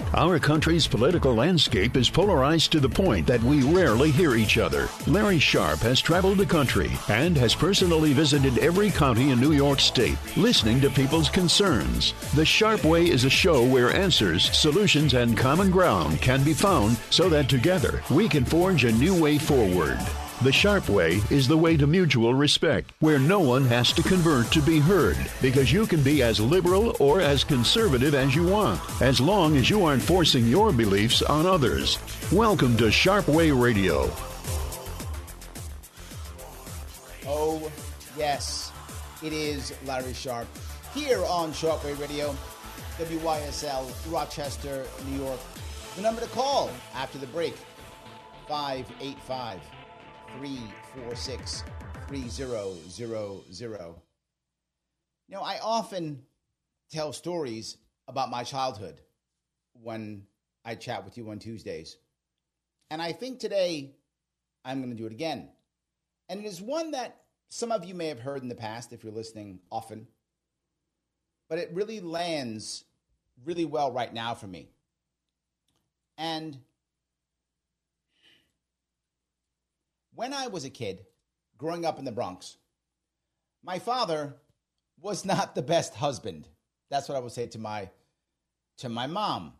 Our country's political landscape is polarized to the point that we rarely hear each other. Larry Sharp has traveled the country and has personally visited every county in New York State, listening to people's concerns. The Sharp Way is a show where answers, solutions, and common ground can be found so that together we can forge a new way forward. The Sharp Way is the way to mutual respect, where no one has to convert to be heard, because you can be as liberal or as conservative as you want, as long as you aren't forcing your beliefs on others. Welcome to Sharp Way Radio. Oh, yes, it is Larry Sharp here on Sharp Way Radio, WYSL, Rochester, New York. The number to call after the break, 585-346-3000. You know, I often tell stories about my childhood when I chat with you on Tuesdays. And I think today I'm going to do it again. And it is one that some of you may have heard in the past if you're listening often. But it really lands really well right now for me. And when I was a kid, growing up in the Bronx, my father was not the best husband. That's what I would say to my mom.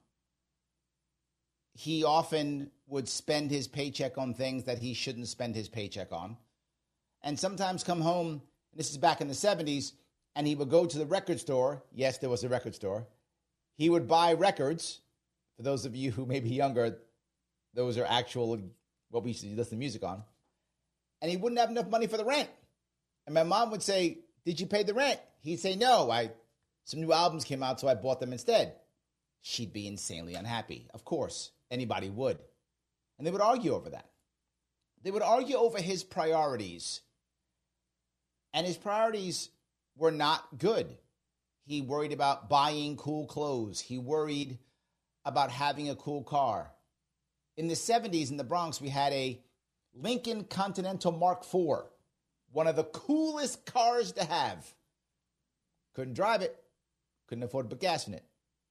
He often would spend his paycheck on things that he shouldn't spend his paycheck on. And sometimes come home, this is back in the 70s, and he would go to the record store. Yes, there was a record store. He would buy records. For those of you who may be younger, those are actual, what we used to listen to music on. And he wouldn't have enough money for the rent. And my mom would say, "Did you pay the rent?" He'd say, "No, some new albums came out, so I bought them instead." She'd be insanely unhappy. Of course, anybody would. And they would argue over that. They would argue over his priorities. And his priorities were not good. He worried about buying cool clothes. He worried about having a cool car. In the 70s in the Bronx, we had a Lincoln Continental Mark IV, one of the coolest cars to have. Couldn't drive it, couldn't afford to put gas in it.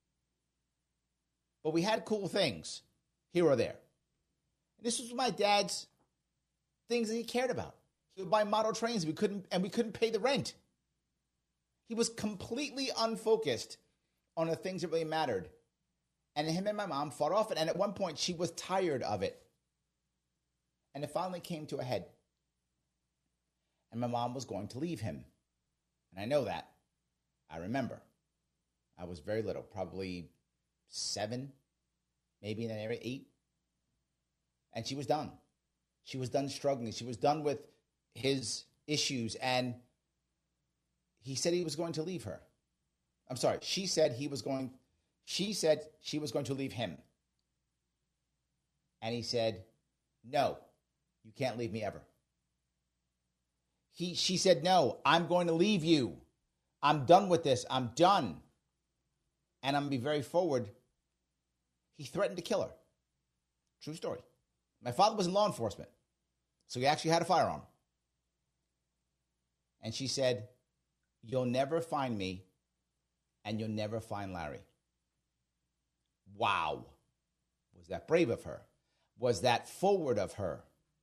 But we had cool things here or there. And this was my dad's things that he cared about. He would buy model trains, we couldn't pay the rent. He was completely unfocused on the things that really mattered. And him and my mom fought off it. And at one point, she was tired of it. And it finally came to a head. And my mom was going to leave him. And I know that. I remember. I was very little, probably 7, maybe in that area, 8. And she was done. She was done struggling. She was done with his issues. And he said he was going to leave her. I'm sorry. She said she was going to leave him. And he said, "No. You can't leave me ever." She said, "No, I'm going to leave you. I'm done with this. I'm done." And I'm going to be very forward. He threatened to kill her. True story. My father was in law enforcement, so he actually had a firearm. And she said, "You'll never find me, and you'll never find Larry." Wow. Was that brave of her? Was that forward of her?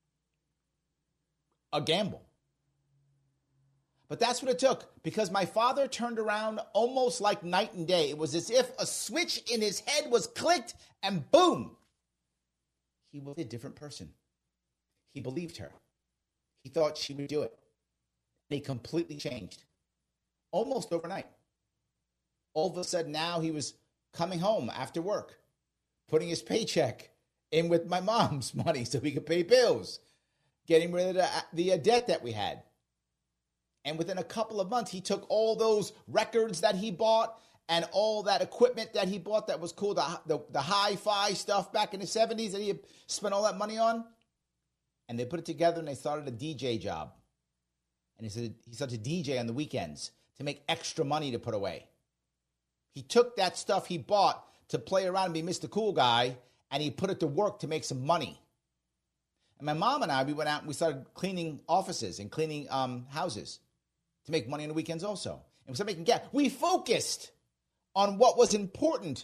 A gamble. But that's what it took, because my father turned around almost like night and day. It was as if a switch in his head was clicked and boom. He was a different person. He believed her. He thought she would do it. They completely changed. Almost overnight. All of a sudden now he was coming home after work, putting his paycheck in with my mom's money so he could pay bills, getting rid of the debt that we had. And within a couple of months, he took all those records that he bought and all that equipment that he bought that was cool, the hi-fi stuff back in the 70s that he had spent all that money on, and they put it together and they started a DJ job. And he said he started to DJ on the weekends to make extra money to put away. He took that stuff he bought to play around and be Mr. Cool Guy, and he put it to work to make some money. And my mom and I, we went out and we started cleaning offices and cleaning houses to make money on the weekends also. And we started making gas. We focused on what was important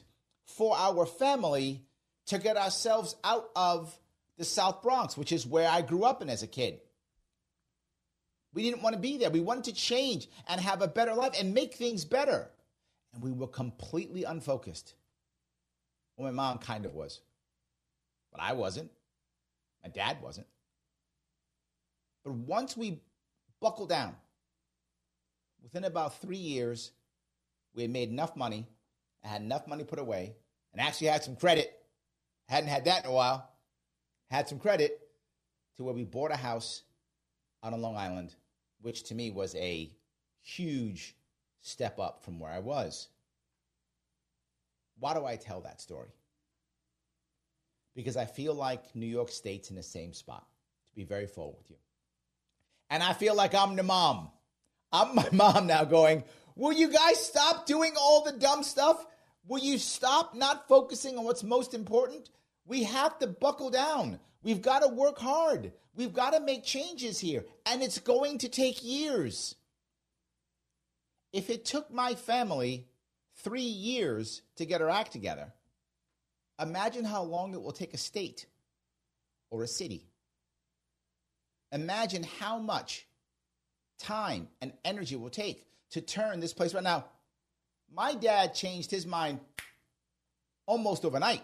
for our family to get ourselves out of the South Bronx, which is where I grew up in as a kid. We didn't want to be there. We wanted to change and have a better life and make things better. And we were completely unfocused. Well, my mom kind of was. But I wasn't. My dad wasn't. But once we buckled down, within about 3 years, we had made enough money. I had enough money put away and actually had some credit. Hadn't had that in a while. Had some credit to where we bought a house out on Long Island, which to me was a huge step up from where I was. Why do I tell that story? Because I feel like New York State's in the same spot, to be very full with you. And I feel like I'm the mom. I'm my mom now going, will you guys stop doing all the dumb stuff? Will you stop not focusing on what's most important? We have to buckle down. We've got to work hard. We've got to make changes here. And it's going to take years. If it took my family 3 years to get our act together, imagine how long it will take a state or a city. Imagine how much time and energy it will take to turn this place around. Now, my dad changed his mind almost overnight.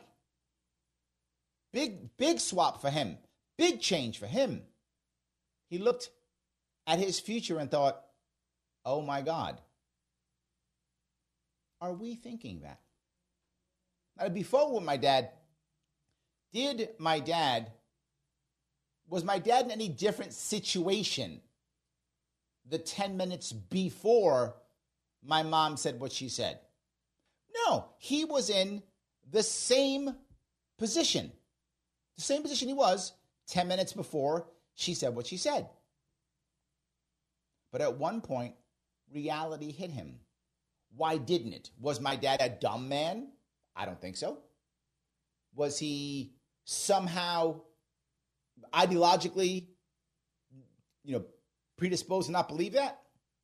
Big swap for him. Big change for him. He looked at his future and thought, oh my God, are we thinking that? Now, before with my dad, was my dad in any different situation the 10 minutes before my mom said what she said? No, he was in the same position. The same position he was 10 minutes before she said what she said. But at one point, reality hit him. Why didn't it? Was my dad a dumb man? I don't think so. Was he somehow ideologically, predisposed to not believe that?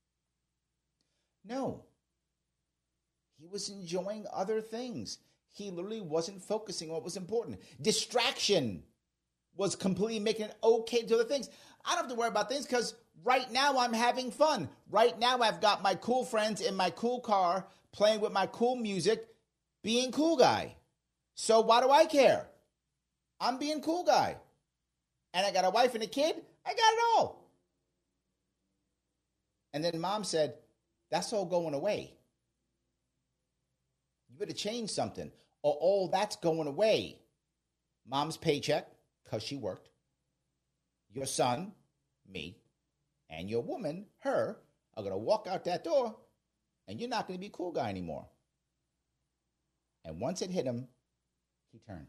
No. He was enjoying other things. He literally wasn't focusing on what was important. Distraction was completely making it okay to other things. I don't have to worry about things because right now I'm having fun. Right now I've got my cool friends in my cool car playing with my cool music, being cool guy. So why do I care? I'm being cool guy. And I got a wife and a kid. I got it all. And then mom said, that's all going away. You better change something. Or all that's going away. Mom's paycheck, because she worked. Your son, me, and your woman, her, are going to walk out that door, and you're not going to be a cool guy anymore. And once it hit him, he turned.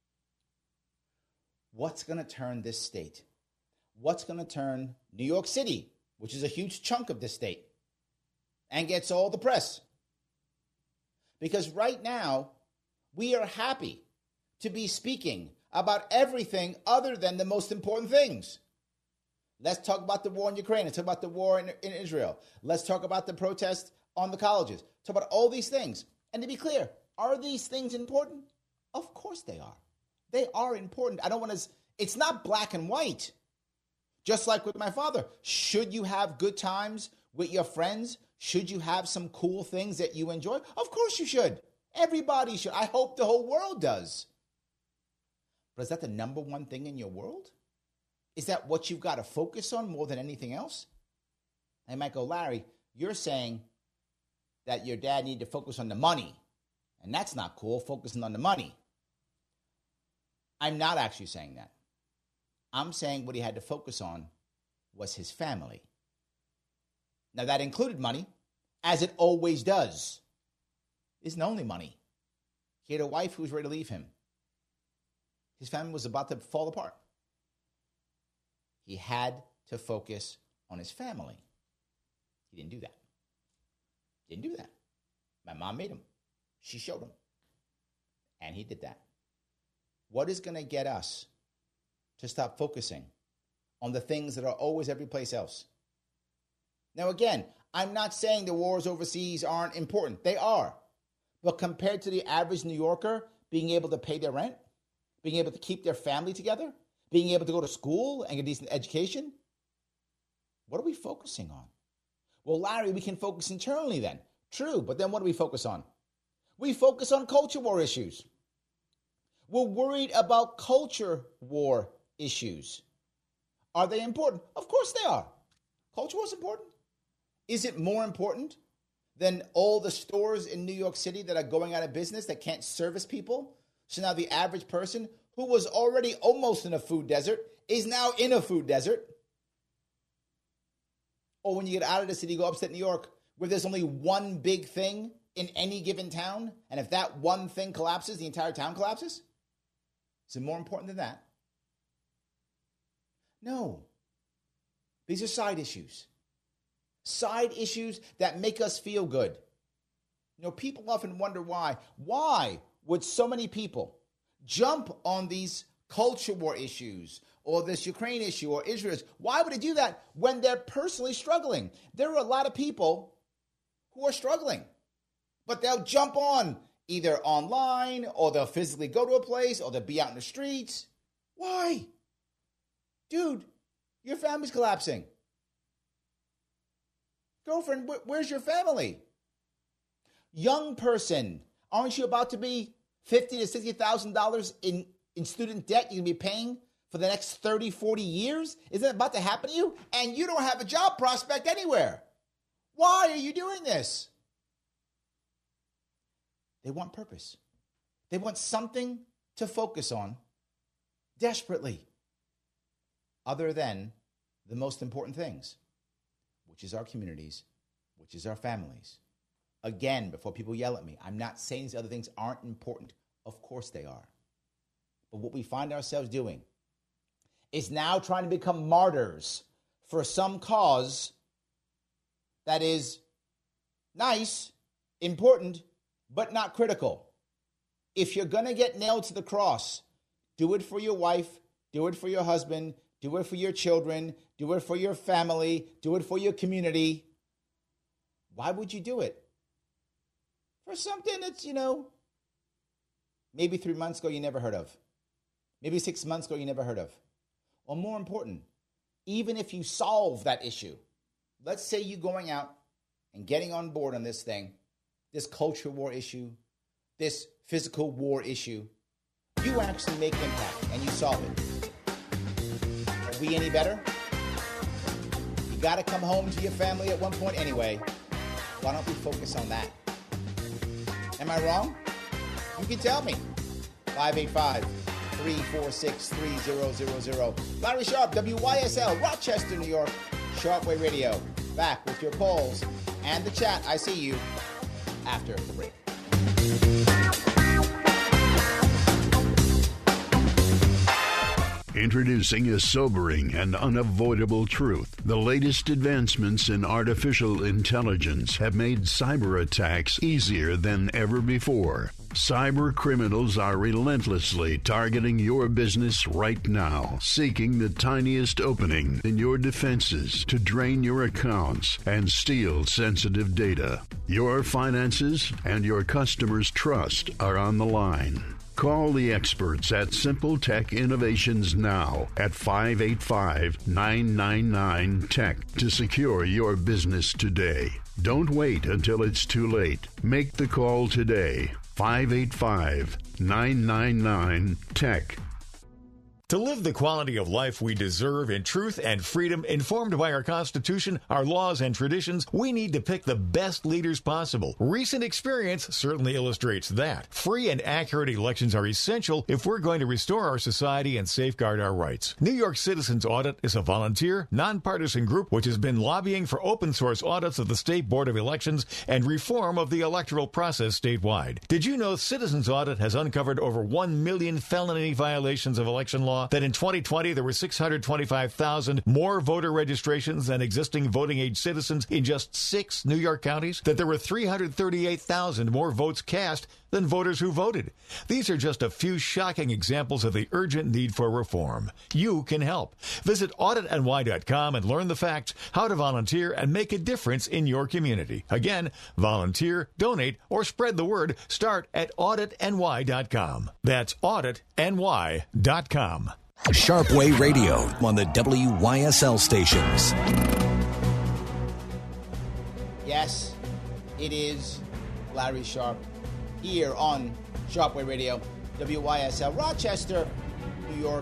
What's going to turn this state? What's going to turn New York City, which is a huge chunk of this state, and gets all the press? Because right now, we are happy to be speaking about everything other than the most important things. Let's talk about the war in Ukraine. Let's talk about the war in Israel. Let's talk about the protests on the colleges. Talk about all these things. And to be clear, are these things important? Of course they are. They are important. It's not black and white. Just like with my father. Should you have good times with your friends? Should you have some cool things that you enjoy? Of course you should. Everybody should. I hope the whole world does. But is that the number one thing in your world? Is that what you've got to focus on more than anything else? I might go, Larry, you're saying that your dad needed to focus on the money. And that's not cool, focusing on the money. I'm not actually saying that. I'm saying what he had to focus on was his family. Now, that included money, as it always does. It isn't only money. He had a wife who was ready to leave him. His family was about to fall apart. He had to focus on his family. He didn't do that. Didn't do that. My mom made him. She showed him. And he did that. What is going to get us to stop focusing on the things that are always every place else? Now, again, I'm not saying the wars overseas aren't important. They are. But compared to the average New Yorker being able to pay their rent, being able to keep their family together, being able to go to school and get a decent education, what are we focusing on? Well, Larry, we can focus internally then. True, but then what do we focus on? We focus on culture war issues. We're worried about culture war issues. Are they important? Of course they are. Culture war is important. Is it more important than all the stores in New York City that are going out of business that can't service people? So now the average person who was already almost in a food desert is now in a food desert. Or when you get out of the city, you go upstate New York, where there's only one big thing in any given town, and if that one thing collapses, the entire town collapses? Is it more important than that? No. These are side issues. Side issues that make us feel good. You know, people often wonder why. Why would so many people jump on these culture war issues or this Ukraine issue or Israel? Why would they do that when they're personally struggling? There are a lot of people who are struggling, but they'll jump on either online or they'll physically go to a place or they'll be out in the streets. Why? Dude, your family's collapsing. Girlfriend, where's your family? Young person, aren't you about to be $50,000 to $60,000 in student debt you're going to be paying for the next 30, 40 years? Isn't that about to happen to you? And you don't have a job prospect anywhere. Why are you doing this? They want purpose. They want something to focus on desperately, other than the most important things, which is our communities, which is our families. Again, before people yell at me, I'm not saying these other things aren't important. Of course they are. But what we find ourselves doing is now trying to become martyrs for some cause that is nice, important, but not critical. If you're going to get nailed to the cross, do it for your wife, do it for your husband, do it for your children, do it for your family, do it for your community. Why would you do it? For something that's, maybe 3 months ago you never heard of. Maybe 6 months ago you never heard of. Or more important, even if you solve that issue, let's say you're going out and getting on board on this thing, this culture war issue, this physical war issue, you actually make impact and you solve it. Are we any better? You got to come home to your family at one point anyway. Why don't we focus on that? Am I wrong? You can tell me. 585-346-3000. Larry Sharpe, WYSL, Rochester, New York, Sharpway Radio. Back with your calls and the chat. I see you after the break. Introducing a sobering and unavoidable truth. The latest advancements in artificial intelligence have made cyber attacks easier than ever before. Cyber criminals are relentlessly targeting your business right now, seeking the tiniest opening in your defenses to drain your accounts and steal sensitive data. Your finances and your customers' trust are on the line. Call the experts at Simple Tech Innovations now at 585-999-TECH to secure your business today. Don't wait until it's too late. Make the call today. 585-999-TECH. To live the quality of life we deserve in truth and freedom, informed by our Constitution, our laws, and traditions, we need to pick the best leaders possible. Recent experience certainly illustrates that. Free and accurate elections are essential if we're going to restore our society and safeguard our rights. New York Citizens Audit is a volunteer, nonpartisan group which has been lobbying for open source audits of the State Board of Elections and reform of the electoral process statewide. Did you know Citizens Audit has uncovered over 1 million felony violations of election law saw that in 2020 there were 625,000 more voter registrations than existing voting age citizens in just 6 New York counties, that there were 338,000 more votes cast than voters who voted. These are just a few shocking examples of the urgent need for reform. You can help. Visit auditny.com and learn the facts, how to volunteer, and make a difference in your community. Again, volunteer, donate, or spread the word. Start at auditny.com. That's auditny.com. Sharpway Radio on the WYSL stations. Yes, it is Larry Sharpe here on Sharpway Radio, WYSL, Rochester, New York,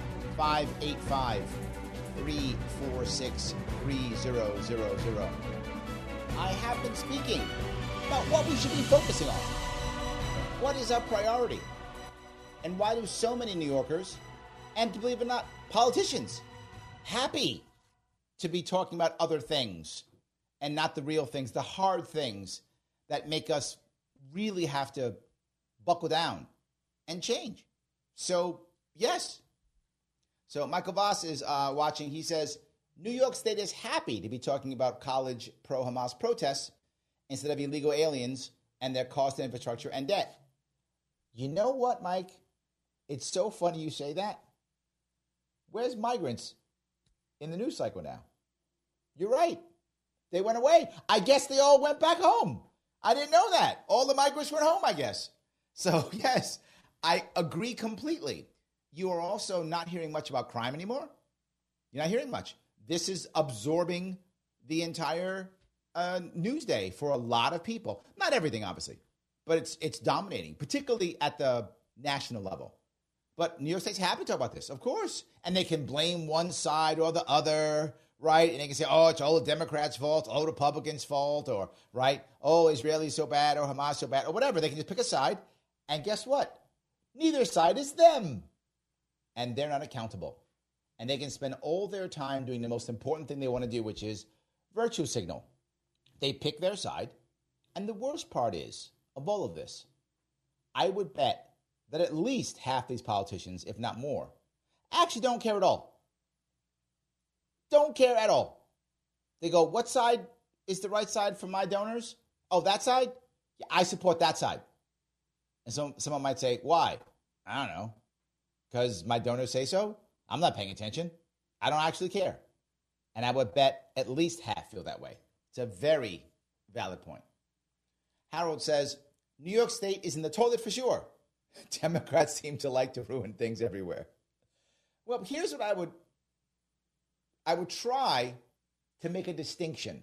585-346-3000. I have been speaking about what we should be focusing on. What is our priority? And why do so many New Yorkers, and believe it or not, politicians, happy to be talking about other things and not the real things, the hard things that make us really have to buckle down and change? So, yes. So Michael Voss is watching. He says, New York State is happy to be talking about college pro-Hamas protests instead of illegal aliens and their cost of infrastructure and debt. You know what, Mike? It's so funny you say that. Where's migrants in the news cycle now? You're right. They went away. I guess they all went back home. I didn't know that. All the migrants went home, I guess. So, yes, I agree completely. You are also not hearing much about crime anymore. You're not hearing much. This is absorbing the entire news day for a lot of people. Not everything, obviously, but it's dominating, particularly at the national level. But New York State's happy to talk about this, of course. And they can blame one side or the other, right? And they can say, oh, it's all the Democrats' fault, all Republicans' fault, or, right, oh, Israelis so bad, or Hamas so bad, or whatever. They can just pick a side. And guess what? Neither side is them. And they're not accountable. And they can spend all their time doing the most important thing they want to do, which is virtue signal. They pick their side. And the worst part is, of all of this, I would bet that at least half these politicians, if not more, actually don't care at all. Don't care at all. They go, what side is the right side for my donors? Oh, that side? Yeah, I support that side. And so someone might say, why? I don't know. Because my donors say so? I'm not paying attention. I don't actually care. And I would bet at least half feel that way. It's a very valid point. Harold says, New York State is in the toilet for sure. Democrats seem to like to ruin things everywhere. Well, here's what I would try to make a distinction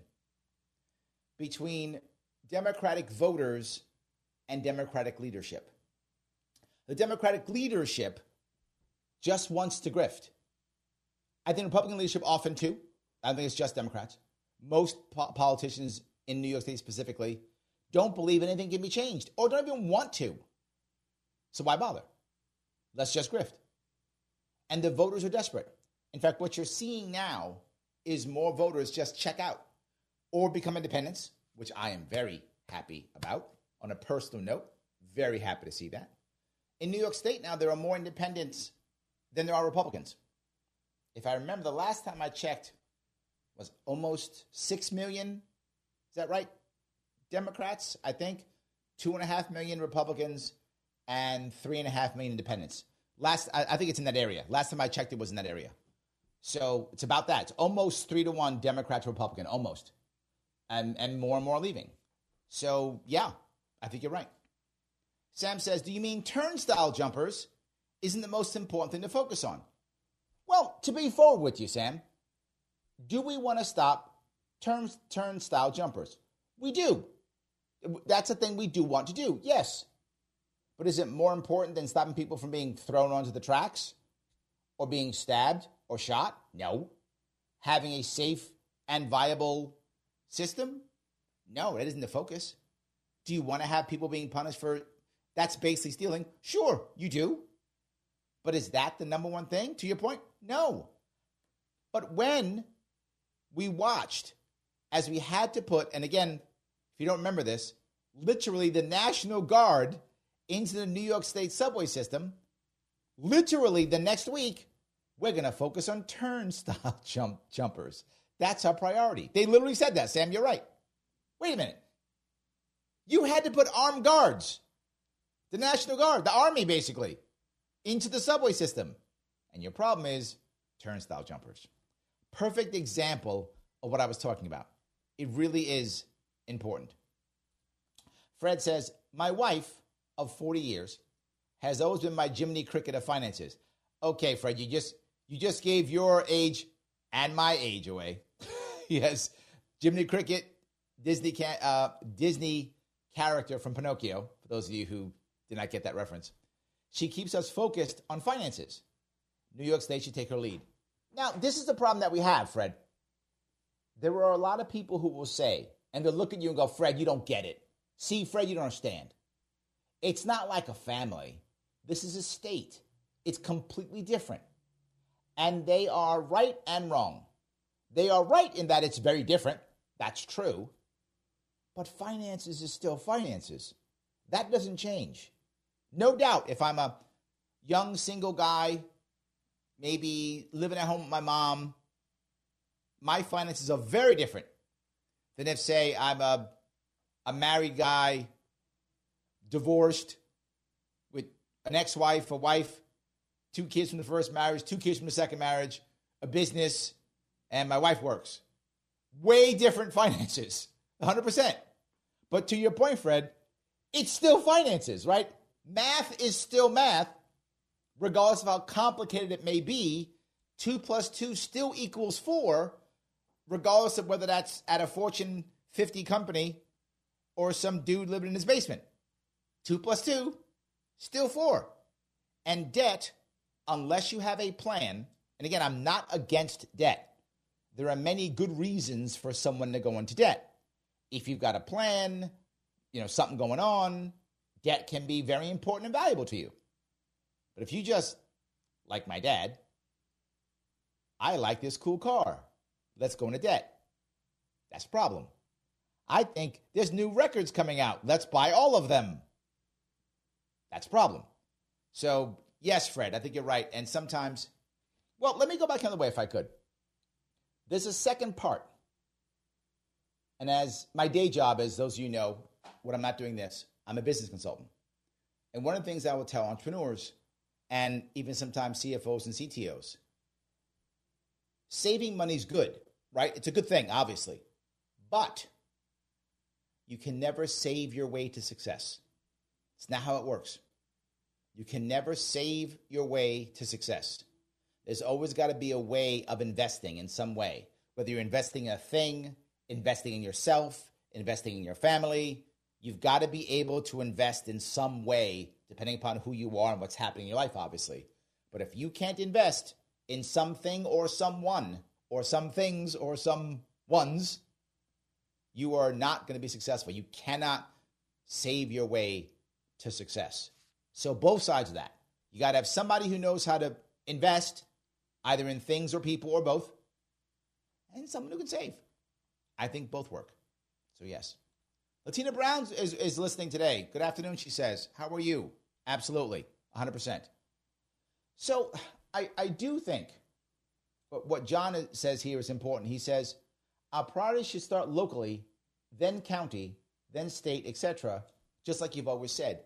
between Democratic voters and Democratic leadership. The Democratic leadership just wants to grift. I think Republican leadership often too. I don't think it's just Democrats. Most politicians in New York State specifically don't believe anything can be changed or don't even want to. So why bother? Let's just grift. And the voters are desperate. In fact, what you're seeing now is more voters just check out or become independents, which I am very happy about. On a personal note, very happy to see that. In New York State now, there are more independents than there are Republicans. If I remember, the last time I checked was almost 6 million. Is that right? Democrats, I think. 2.5 million Republicans and 3.5 million independents. I think it's in that area. Last time I checked, it was in that area. So it's about that. It's almost 3-1 Democrat to Republican, almost. And more and more leaving. So, yeah, I think you're right. Sam says, do you mean turnstile jumpers isn't the most important thing to focus on? Well, to be forward with you, Sam, do we want to stop turnstile jumpers? We do. That's a thing we do want to do, yes. But is it more important than stopping people from being thrown onto the tracks or being stabbed or shot? No. Having a safe and viable system? No, that isn't the focus. Do you want to have people being punished for that's basically stealing? Sure, you do. But is that the number one thing? To your point? No. But when we watched, as we had to put, and again, if you don't remember this, literally the National Guard into the New York State subway system, literally the next week, we're going to focus on turnstile jumpers. That's our priority. They literally said that, Sam, you're right. Wait a minute. You had to put armed guards, the National Guard, the Army basically, into the subway system. And your problem is turnstile jumpers. Perfect example of what I was talking about. It really is important. Fred says, my wife of 40 years has always been my Jiminy Cricket of finances. Okay, Fred, you just gave your age and my age away. Yes, Jiminy Cricket, Disney character from Pinocchio, for those of you who did not get that reference. She keeps us focused on finances. New York State should take her lead. Now, this is the problem that we have, Fred. There are a lot of people who will say, and they'll look at you and go, Fred, you don't get it. See, Fred, you don't understand. It's not like a family. This is a state. It's completely different. And they are right and wrong. They are right in that it's very different. That's true. But finances is still finances. That doesn't change. No doubt, if I'm a young single guy, maybe living at home with my mom, my finances are very different than if, say, I'm a married guy, divorced, with an ex-wife, a wife, 2 kids from the first marriage, 2 kids from the second marriage, a business, and my wife works. Way different finances, 100%. But to your point, Fred, it's still finances, right? Math is still math, regardless of how complicated it may be. 2 plus 2 still equals 4, regardless of whether that's at a Fortune 50 company or some dude living in his basement. 2 plus 2, still 4. And debt, unless you have a plan, and again, I'm not against debt. There are many good reasons for someone to go into debt. If you've got a plan, something going on, debt can be very important and valuable to you. But if you just, like my dad, I like this cool car, let's go into debt. That's a problem. I think there's new records coming out, let's buy all of them. That's a problem. So, yes, Fred, I think you're right. And sometimes, let me go back another way if I could. There's a second part. And as my day job, as those of you know, when I'm not doing this, I'm a business consultant. And one of the things I will tell entrepreneurs and even sometimes CFOs and CTOs, saving money is good, right? It's a good thing, obviously. But you can never save your way to success. It's not how it works. You can never save your way to success. There's always got to be a way of investing in some way, whether you're investing in a thing, investing in yourself, investing in your family. You've got to be able to invest in some way, depending upon who you are and what's happening in your life, obviously. But if you can't invest in something or someone or some things or some ones, you are not going to be successful. You cannot save your way to success. So both sides of that. You got to have somebody who knows how to invest, either in things or people or both, and someone who can save. I think both work. So yes. Latina Brown is listening today. Good afternoon, she says. How are you? Absolutely, 100%. So I do think what John says here is important. He says, our priorities should start locally, then county, then state, etc., just like you've always said.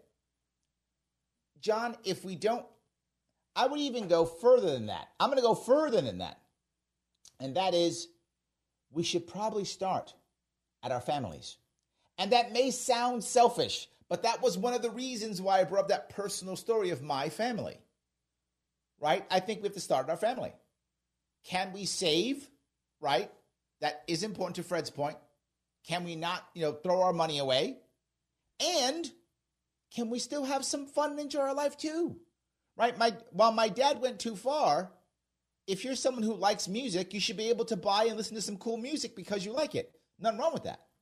John, if we don't, I would even go further than that. I'm going to go further than that. And that is, we should probably start at our families. And that may sound selfish, but that was one of the reasons why I brought up that personal story of my family. Right? I think we have to start at our family. Can we save? Right? That is important to Fred's point. Can we not, throw our money away? And can we still have some fun and enjoy our life too? Right? While my dad went too far, if you're someone who likes music, you should be able to buy and listen to some cool music because you like it. Nothing wrong with that.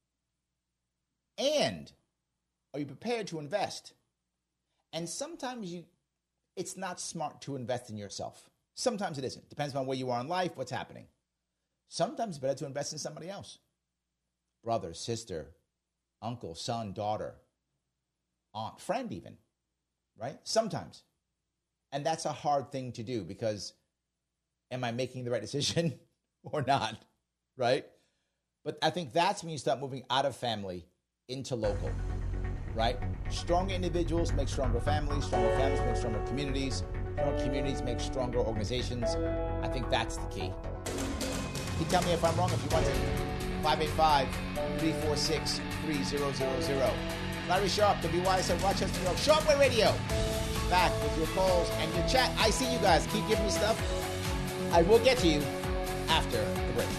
And are you prepared to invest? And sometimes it's not smart to invest in yourself. Sometimes it isn't. Depends on where you are in life, what's happening. Sometimes it's better to invest in somebody else. Brother, sister, uncle, son, daughter, aunt, friend even, right? Sometimes. And that's a hard thing to do because am I making the right decision or not, right? But I think that's when you start moving out of family into local, right? Stronger individuals make stronger families make stronger communities make stronger organizations. I think that's the key. You tell me if I'm wrong if you want to. 585-346-3000. Larry Sharp, WYSL Rochester, New York, Shortwave Radio. Back with your calls and your chat. I see you guys. Keep giving me stuff. I will get to you after the break.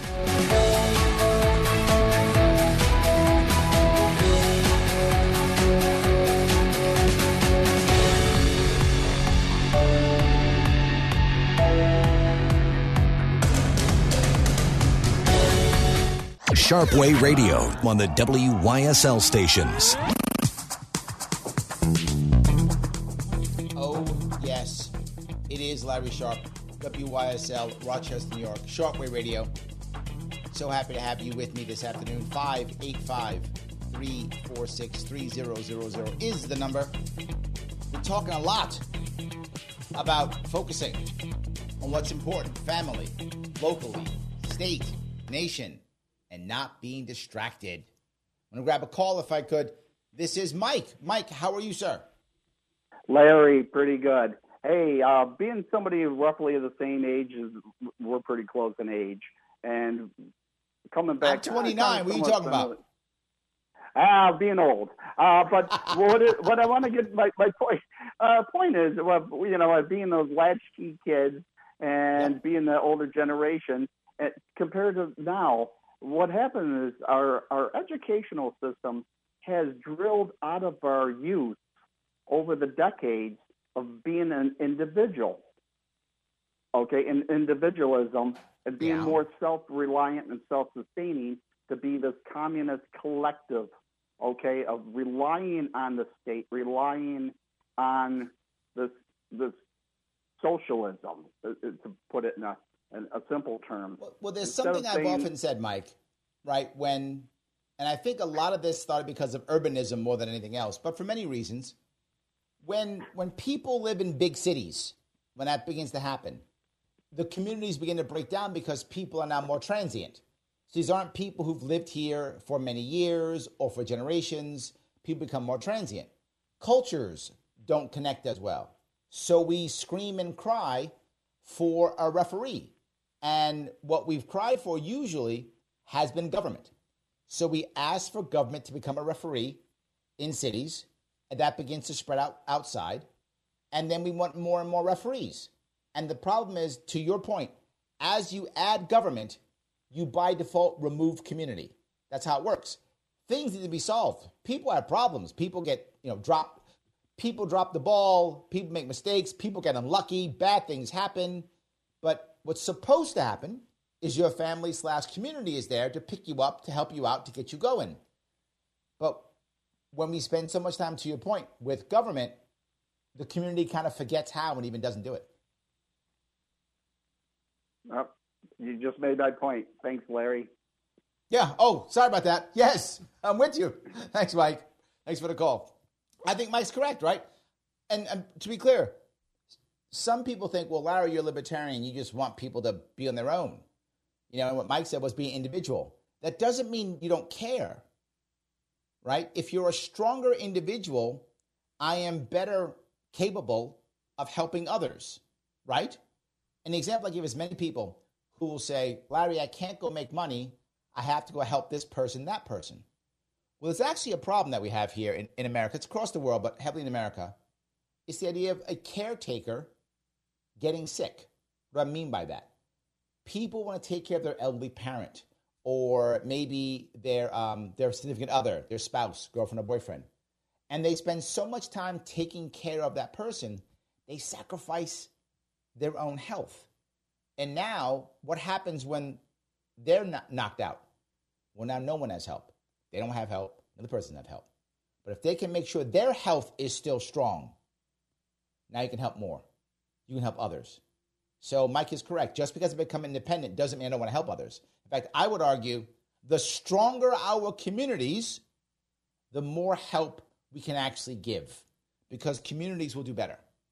Sharpway Radio on the WYSL stations. Oh, yes. It is Larry Sharp, WYSL, Rochester, New York, Shortwave Radio. So happy to have you with me this afternoon. 585-346-3000 is the number. We're talking a lot about focusing on what's important, family, locally, state, nation, and not being distracted. I'm going to grab a call if I could. This is Mike. Mike, how are you, sir? Larry, pretty good. Hey, being somebody roughly of the same age, we're pretty close in age. And coming back... I'm 29. What are you talking about? Being old. But what I want to get, my point is, being those latchkey kids and being the older generation, compared to now, what happened is our educational system has drilled out of our youth over the decades of being an individual, and individualism and being more self-reliant and self-sustaining to be this communist collective, of relying on the state, relying on this socialism, to put it in a simple term. Well, there's something I've often said, Mike, right? And I think a lot of this started because of urbanism more than anything else, but for many reasons. When people live in big cities, when that begins to happen, the communities begin to break down because people are now more transient. So these aren't people who've lived here for many years or for generations. People become more transient. Cultures don't connect as well. So we scream and cry for a referee. And what we've cried for usually has been government. So we ask for government to become a referee in cities, and that begins to spread out outside. And then we want more and more referees. And the problem is, to your point, as you add government, you by default remove community. That's how it works. Things need to be solved. People have problems. People get, dropped. People drop the ball. People make mistakes. People get unlucky. Bad things happen. But what's supposed to happen is your family/community is there to pick you up, to help you out, to get you going. But when we spend so much time, to your point, with government, the community kind of forgets how and even doesn't do it. You just made that point. Thanks, Larry. Yeah. Oh, sorry about that. Yes, I'm with you. Thanks, Mike. Thanks for the call. I think Mike's correct, right? And to be clear, some people think, well, Larry, you're libertarian. You just want people to be on their own. And what Mike said was be individual. That doesn't mean you don't care, right? If you're a stronger individual, I am better capable of helping others, right? An example I give is many people who will say, Larry, I can't go make money. I have to go help this person, that person. Well, it's actually a problem that we have here in America. It's across the world, but heavily in America. It's the idea of a caretaker getting sick. What do I mean by that? People want to take care of their elderly parent or maybe their significant other, their spouse, girlfriend or boyfriend. And they spend so much time taking care of that person, they sacrifice their own health. And now what happens when they're knocked out? Well, now no one has help. They don't have help. The other person doesn't have help. But if they can make sure their health is still strong, now you can help more. You can help others. So Mike is correct. Just because I become independent doesn't mean I don't want to help others. In fact, I would argue the stronger our communities, the more help we can actually give because communities will do better.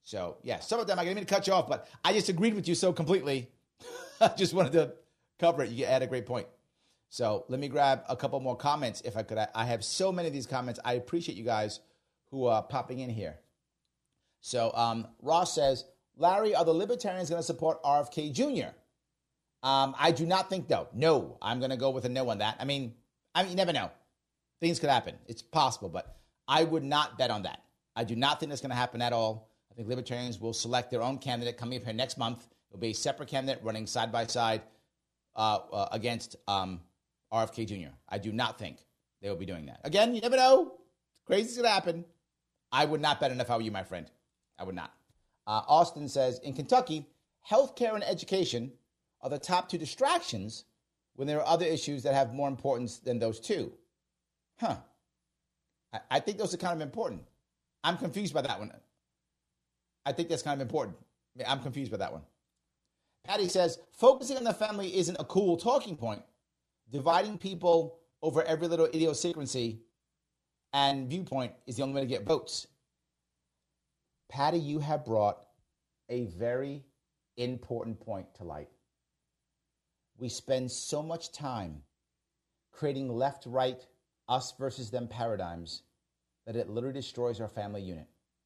So, yeah, some of them, I didn't mean to cut you off, but I just agreed with you so completely. I just wanted to cover it. You had a great point. So let me grab a couple more comments if I could. I have so many of these comments. I appreciate you guys who are popping in here. So Ross says, Larry, are the Libertarians going to support RFK Jr.? I do not think, though. No, I'm going to go with a no on that. I mean, you never know. Things could happen. It's possible, but I would not bet on that. I do not think that's going to happen at all. I think Libertarians will select their own candidate coming up here next month. It'll be a separate candidate running side by side against RFK Jr. I do not think they will be doing that. Again, you never know. Crazy's going to happen. I would not bet on if I were you, my friend. I would not. Austin says, in Kentucky, healthcare and education are the top two distractions when there are other issues that have more importance than those two. I think those are kind of important. I'm confused by that one. I think that's kind of important. I'm confused by that one. Patty says, focusing on the family isn't a cool talking point. Dividing people over every little idiosyncrasy and viewpoint is the only way to get votes. Patty, you have brought a very important point to light. We spend so much time creating left-right, us versus them paradigms that it literally destroys our family unit.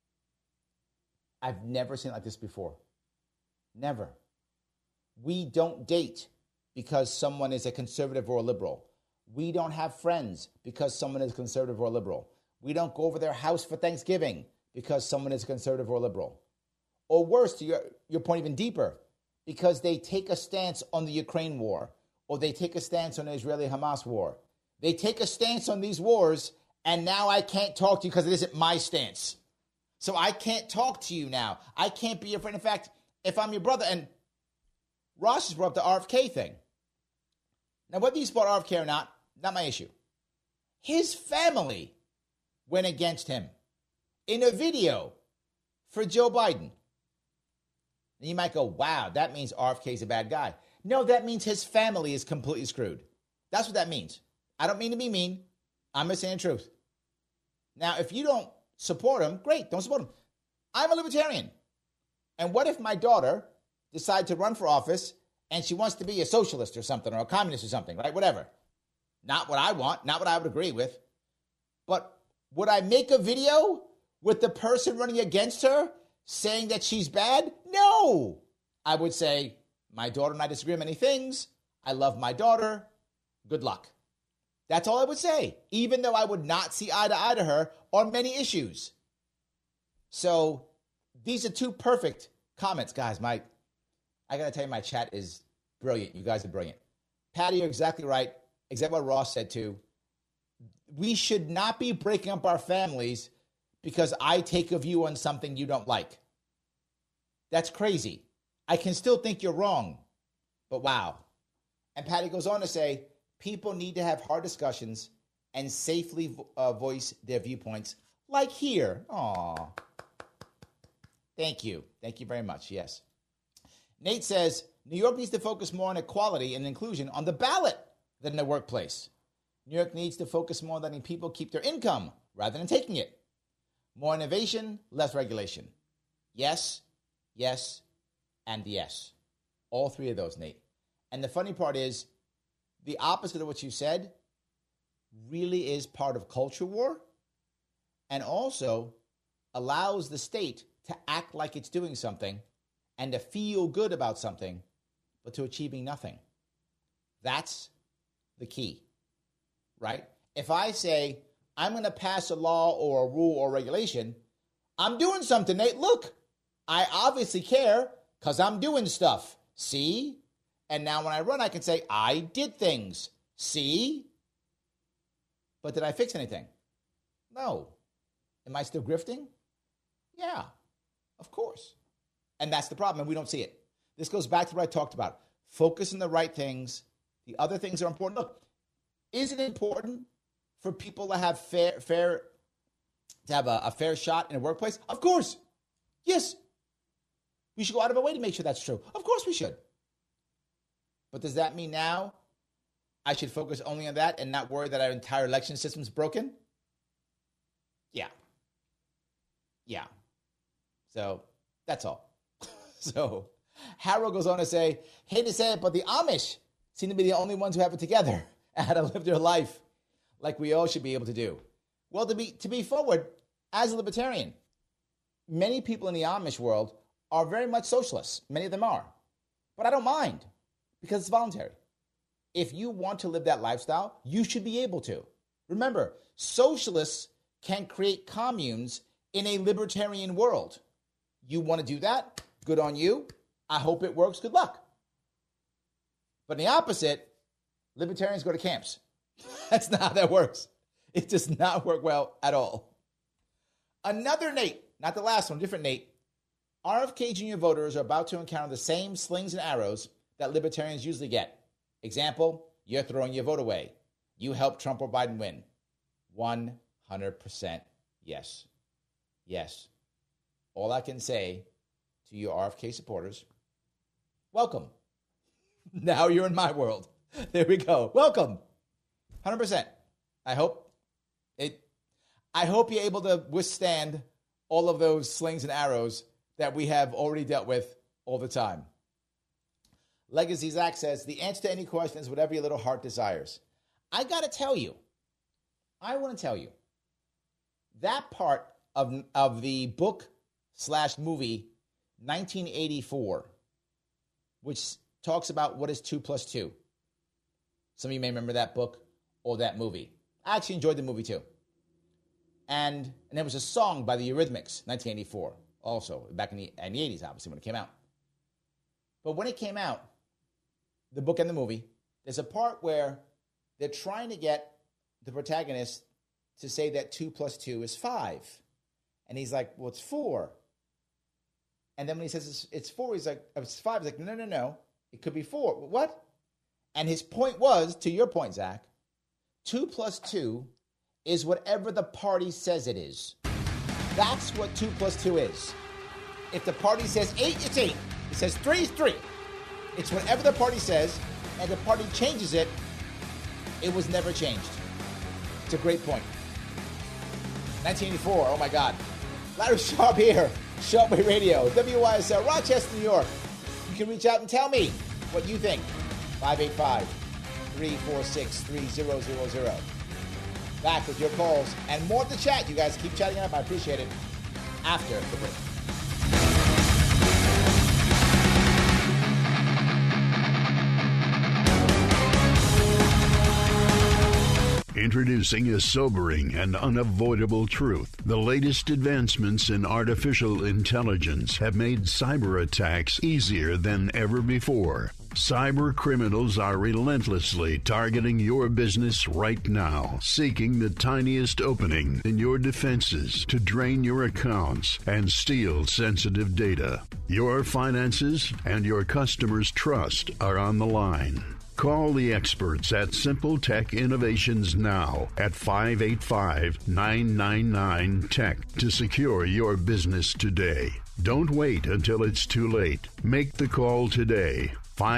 I've never seen it like this before. Never. We don't date because someone is a conservative or a liberal. We don't have friends because someone is conservative or liberal. We don't go over their house for Thanksgiving because someone is conservative or liberal. Or worse, to your point even deeper, because they take a stance on the Ukraine war, or they take a stance on the Israeli-Hamas war. They take a stance on these wars, and now I can't talk to you because it isn't my stance. So I can't talk to you now. I can't be your friend. In fact, if I'm your brother, and Ross has brought up the RFK thing. Now, whether you support RFK or not my issue. His family went against him in a video for Joe Biden. And you might go, wow, that means RFK is a bad guy. No, that means his family is completely screwed. That's what that means. I don't mean to be mean. I'm just saying the truth. Now, if you don't support him, great, don't support him. I'm a libertarian. And what if my daughter decides to run for office and she wants to be a socialist or something, or a communist or something, right? Whatever. Not what I want, not what I would agree with. But would I make a video with the person running against her saying that she's bad? No. I would say, my daughter and I disagree on many things. I love my daughter. Good luck. That's all I would say, even though I would not see eye to eye to her on many issues. So these are two perfect comments, guys. I got to tell you, my chat is brilliant. You guys are brilliant. Patty, you're exactly right. Exactly what Ross said, too. We should not be breaking up our families because I take a view on something you don't like. That's crazy. I can still think you're wrong, but wow. And Patty goes on to say, people need to have hard discussions and safely voice their viewpoints, like here. Aw. Thank you. Thank you very much. Yes. Nate says, New York needs to focus more on equality and inclusion on the ballot than in the workplace. New York needs to focus more on letting people keep their income rather than taking it. More innovation, less regulation. Yes, yes, and yes. All three of those, Nate. And the funny part is, the opposite of what you said really is part of culture war and also allows the state to act like it's doing something and to feel good about something, but to achieving nothing. That's the key, right? If I say, I'm going to pass a law or a rule or regulation, I'm doing something, Nate. Look, I obviously care because I'm doing stuff. See? And now when I run, I can say, I did things. See? But did I fix anything? No. Am I still grifting? Yeah, of course. And that's the problem, and we don't see it. This goes back to what I talked about. Focus on the right things. The other things are important. Look, is it important for people to have a fair shot in a workplace? Of course. Yes. We should go out of our way to make sure that's true. Of course we should. But does that mean now I should focus only on that and not worry that our entire election system is broken? Yeah. Yeah. So That's all. So Harold goes on to say, hate to say it, but the Amish seem to be the only ones who have it together and how to live their life like we all should be able to do. Well, to be forward, as a libertarian, many people in the Amish world are very much socialists. Many of them are. But I don't mind because it's voluntary. If you want to live that lifestyle, you should be able to. Remember, socialists can create communes in a libertarian world. You want to do that? Good on you. I hope it works. Good luck. But in the opposite, libertarians go to camps. That's not how that works. It does not work well at all. Another Nate, not the last one, different Nate. RFK Jr. voters are about to encounter the same slings and arrows that libertarians usually get. Example, you're throwing your vote away. You helped Trump or Biden win. 100% yes. Yes. All I can say to you RFK supporters, welcome. Now you're in my world. There we go. Welcome. 100%. I hope you're able to withstand all of those slings and arrows that we have already dealt with all the time. Legacy Zach says, the answer to any question is whatever your little heart desires. I want to tell you, that part of the book/movie 1984, which talks about what is 2 plus 2. Some of you may remember that book or that movie. I actually enjoyed the movie too. And there was a song by the Eurythmics, 1984, also back in the 80s, obviously, when it came out. But when it came out, the book and the movie, there's a part where they're trying to get the protagonist to say that 2 plus 2 is 5. And he's like, well, it's 4. And then when he says it's 4, he's like, it's 5. He's like, no. It could be 4. What? And his point was, to your point, Zach, 2 plus 2 is whatever the party says it is. That's what 2 plus 2 is. If the party says 8, it's 8. It says 3, it's 3. It's whatever the party says, and the party changes it, it was never changed. It's a great point. 1984, oh my God. Larry Sharpe here, Sharpway Radio, WYSL, Rochester, New York. You can reach out and tell me what you think. 585-346-3000. Back with your calls and more of the chat. You guys keep chatting up. I appreciate it. After the break. Introducing a sobering and unavoidable truth. The latest advancements in artificial intelligence have made cyber attacks easier than ever before. Cyber criminals are relentlessly targeting your business right now, seeking the tiniest opening in your defenses to drain your accounts and steal sensitive data. Your finances and your customers' trust are on the line. Call the experts at Simple Tech Innovations now at 585-999-TECH to secure your business today. Don't wait until it's too late. Make the call today.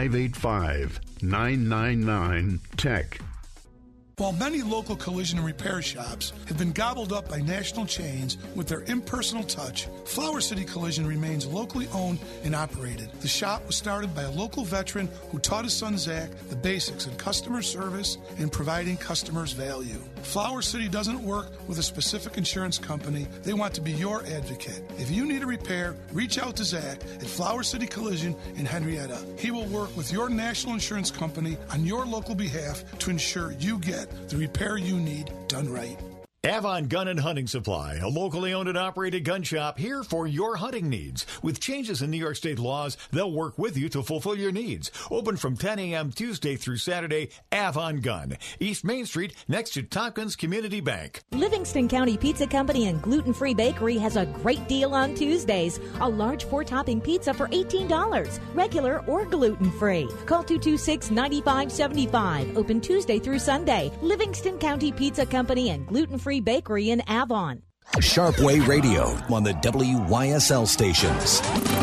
585-999-TECH. While many local collision and repair shops have been gobbled up by national chains with their impersonal touch, Flower City Collision remains locally owned and operated. The shop was started by a local veteran who taught his son Zach the basics in customer service and providing customers value. Flower City doesn't work with a specific insurance company. They want to be your advocate. If you need a repair, reach out to Zach at Flower City Collision in Henrietta. He will work with your national insurance company on your local behalf to ensure you get the repair you need done right. Avon Gun and Hunting Supply, a locally owned and operated gun shop here for your hunting needs. With changes in New York State laws, they'll work with you to fulfill your needs. Open from 10 a.m. Tuesday through Saturday, Avon Gun, East Main Street, next to Tompkins Community Bank. Livingston County Pizza Company and Gluten-Free Bakery has a great deal on Tuesdays. A large 4-topping pizza for $18, regular or gluten-free. Call 226-9575. Open Tuesday through Sunday. Livingston County Pizza Company and Gluten-Free Bakery in Avon. Sharpway Radio on the WYSL stations.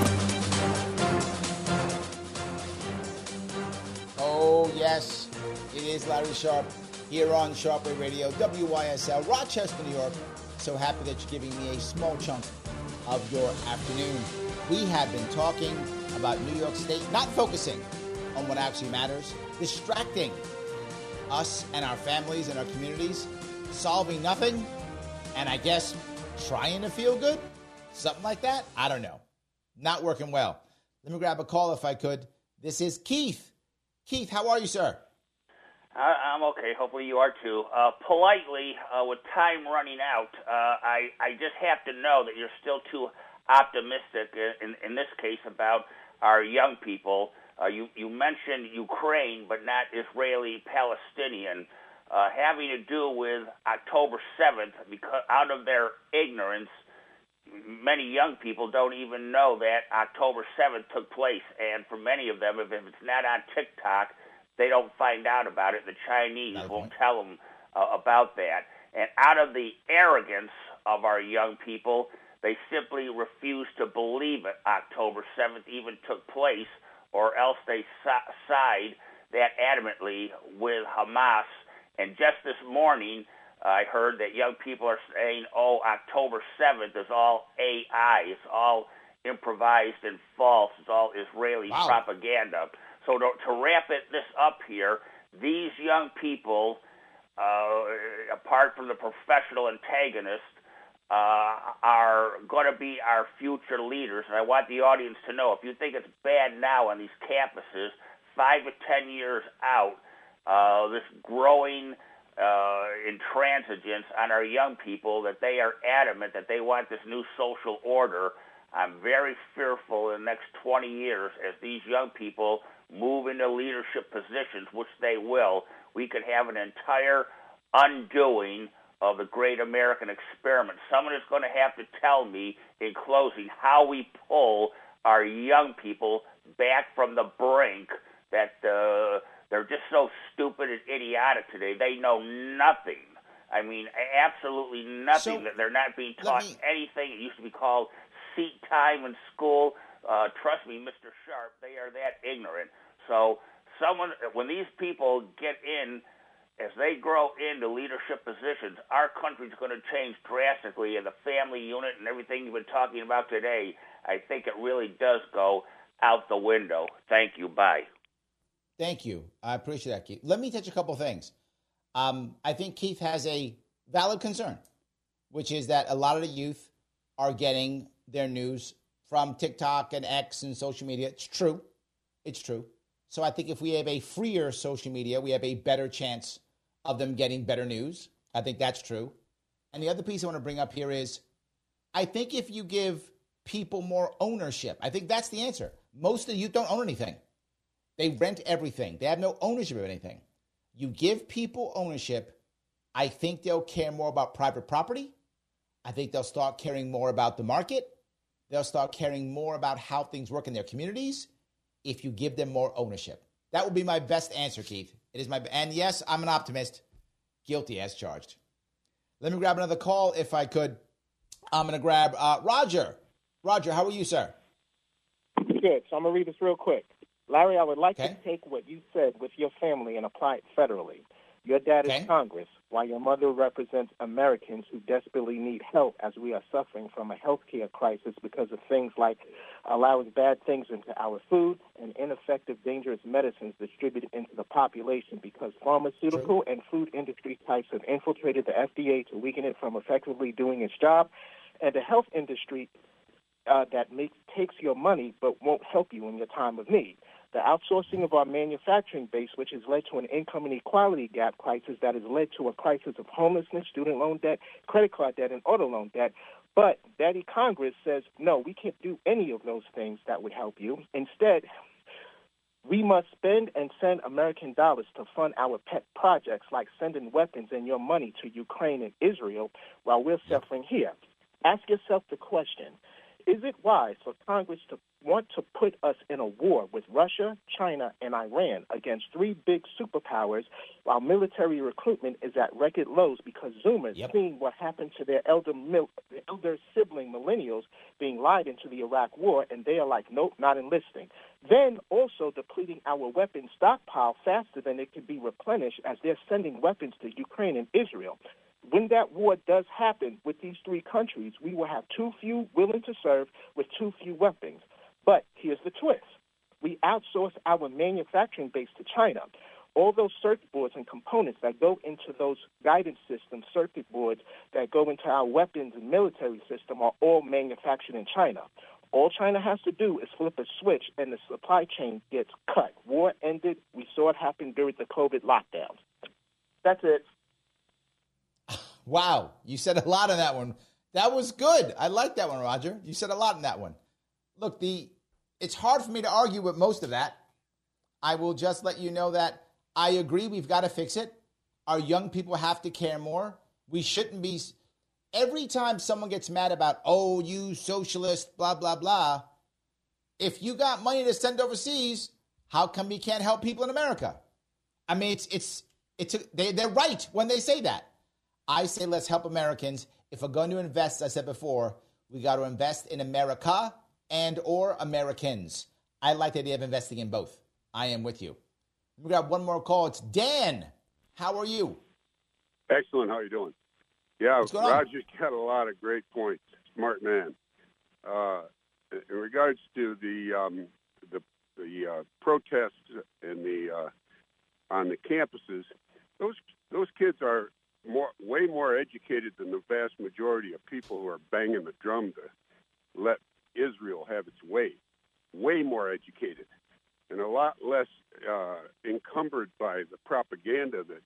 Oh, yes, it is Larry Sharpe here on Sharpway Radio, WYSL, Rochester, New York. So happy that you're giving me a small chunk of your afternoon. We have been talking about New York State, not focusing on what actually matters, distracting us and our families and our communities, solving nothing, and I guess trying to feel good, something like that. I don't know. Not working well. Let me grab a call if I could. This is Keith. Keith, how are you, sir? I'm okay. Hopefully you are too. Politely, with time running out, I just have to know that you're still too optimistic in this case about our young people. You mentioned Ukraine, but not Israeli-Palestinian, having to do with October 7th, because out of their ignorance, many young people don't even know that October 7th took place. And for many of them, if it's not on TikTok, they don't find out about it. The Chinese won't tell them about that. And out of the arrogance of our young people, they simply refuse to believe it. October 7th even took place, or else they side that adamantly with Hamas. And just this morning, I heard that young people are saying, October 7th is all AI. It's all improvised and false. It's all Israeli propaganda. So to wrap this up here, these young people, apart from the professional antagonists, are going to be our future leaders. And I want the audience to know, if you think it's bad now on these campuses, 5 to 10 years out, this growing intransigence on our young people, that they are adamant that they want this new social order, I'm very fearful in the next 20 years, as these young people move into leadership positions, which they will, we could have an entire undoing of the great American experiment. Someone is going to have to tell me in closing how we pull our young people back from the brink, that they're just so stupid and idiotic today. They know nothing. I mean, absolutely nothing. So, that they're not being taught anything. It used to be called seat time in school. Trust me, Mr. Sharp, they are that ignorant. So when these people get in, as they grow into leadership positions, our country's going to change drastically, and the family unit and everything you've been talking about today, I think it really does go out the window. Thank you. Bye. Thank you. I appreciate that, Keith. Let me touch a couple things. I think Keith has a valid concern, which is that a lot of the youth are getting their news from TikTok and X and social media. It's true. It's true. So I think if we have a freer social media, we have a better chance of them getting better news. I think that's true. And the other piece I want to bring up here is, I think if you give people more ownership, I think that's the answer. Most of the youth don't own anything. They rent everything. They have no ownership of anything. You give people ownership, I think they'll care more about private property. I think they'll start caring more about the market. They'll start caring more about how things work in their communities if you give them more ownership. That would be my best answer, Keith. And yes, I'm an optimist. Guilty as charged. Let me grab another call if I could. I'm going to grab Roger. Roger, how are you, sir? Good. So I'm going to read this real quick. Larry, I would like to take what you said with your family and apply it federally. Your dad is Congress, while your mother represents Americans who desperately need help, as we are suffering from a healthcare crisis because of things like allowing bad things into our food and ineffective, dangerous medicines distributed into the population, because pharmaceutical and food industry types have infiltrated the FDA to weaken it from effectively doing its job, and the health industry that takes your money but won't help you in your time of need. The outsourcing of our manufacturing base, which has led to an income inequality gap crisis that has led to a crisis of homelessness, student loan debt, credit card debt, and auto loan debt. But Daddy Congress says, no, we can't do any of those things that would help you. Instead, we must spend and send American dollars to fund our pet projects, like sending weapons and your money to Ukraine and Israel while we're suffering here. Ask yourself the question, is it wise for Congress to want to put us in a war with Russia, China, and Iran against three big superpowers while military recruitment is at record lows because Zoomers seeing what happened to their elder sibling millennials being lied into the Iraq war, and they are like, nope, not enlisting. Then also depleting our weapons stockpile faster than it can be replenished as they're sending weapons to Ukraine and Israel. when that war does happen with these three countries, we will have too few willing to serve with too few weapons. But here's the twist. We outsource our manufacturing base to China. All those circuit boards and components that go into those guidance systems, circuit boards that go into our weapons and military system are all manufactured in China. All China has to do is flip a switch and the supply chain gets cut. War ended. We saw it happen during the COVID lockdowns. That's it. Wow. You said a lot on that one. That was good. I like that one, Roger. You said a lot in that one. Look, it's hard for me to argue with most of that. I will just let you know that I agree we've got to fix it. Our young people have to care more. We shouldn't be... Every time someone gets mad about, oh, you socialist, blah, blah, blah, if you got money to send overseas, how come you can't help people in America? I mean, they're right when they say that. I say let's help Americans. If we're going to invest, as I said before, we got to invest in America and or Americans. I like the idea of investing in both. I am with you. We got one more call. It's Dan. How are you? Excellent. How are you doing? Yeah, Roger's got a lot of great points. Smart man. In regards to the protests and on the campuses, those kids are way more educated than the vast majority of people who are banging the drum to let Israel have its way. Way more educated, and a lot less encumbered by the propaganda that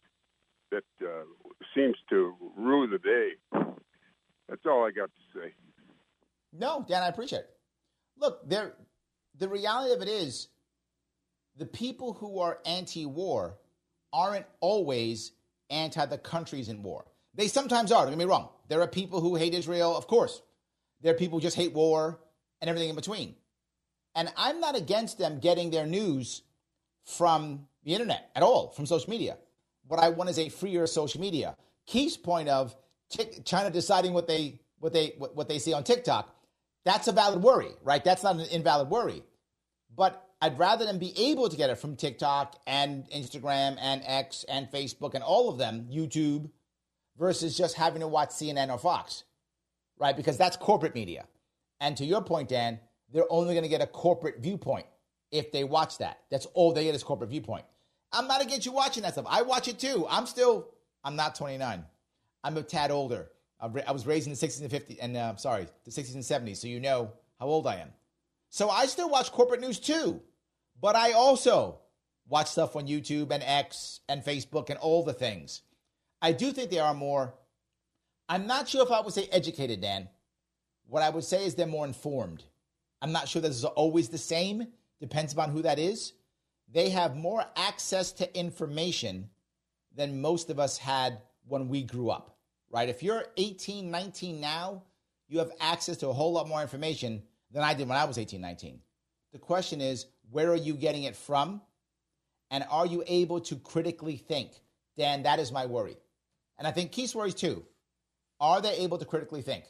seems to rule the day. That's all I got to say. No, Dan, I appreciate it. Look, the reality of it is the people who are anti-war aren't always anti the countries in war. They sometimes are, don't get me wrong. There are people who hate Israel, of course. There are people who just hate war and everything in between. And I'm not against them getting their news from the internet at all, from social media. What I want is a freer social media. Keith's point of China deciding what they see on TikTok, that's a valid worry, right? That's not an invalid worry. But I'd rather them be able to get it from TikTok and Instagram and X and Facebook and all of them, YouTube, versus just having to watch CNN or Fox, right? Because that's corporate media. And to your point, Dan, they're only going to get a corporate viewpoint if they watch that. That's all they get is corporate viewpoint. I'm not against you watching that stuff. I watch it too. I'm not 29. I'm a tad older. I was raised in the 60s and 50s, and the 60s and 70s, so you know how old I am. So I still watch corporate news too, but I also watch stuff on YouTube and X and Facebook and all the things. I do think they are more, I'm not sure if I would say educated, Dan. What I would say is they're more informed. I'm not sure this is always the same. Depends upon who that is. They have more access to information than most of us had when we grew up, right? If you're 18, 19 now, you have access to a whole lot more information than I did when I was 18, 19. The question is, where are you getting it from? And are you able to critically think? Dan, that is my worry. And I think Keith's worries too. Are they able to critically think?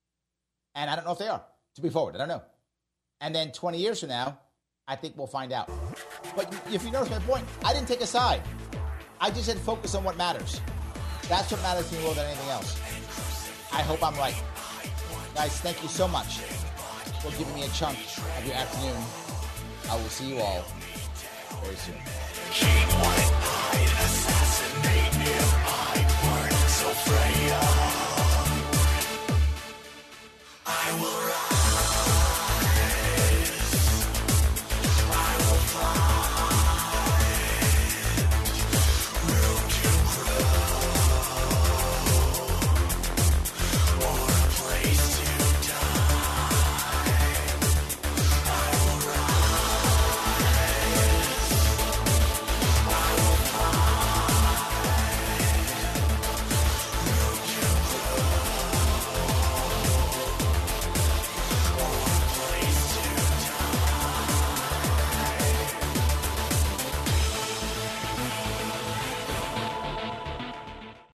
And I don't know if they are, to be forward. I don't know. And then 20 years from now, I think we'll find out. But if you notice my point, I didn't take a side. I just said focus on what matters. That's what matters to me more than anything else. I hope I'm right. Guys, thank you so much for giving me a chunk of your afternoon. I will see you all very soon.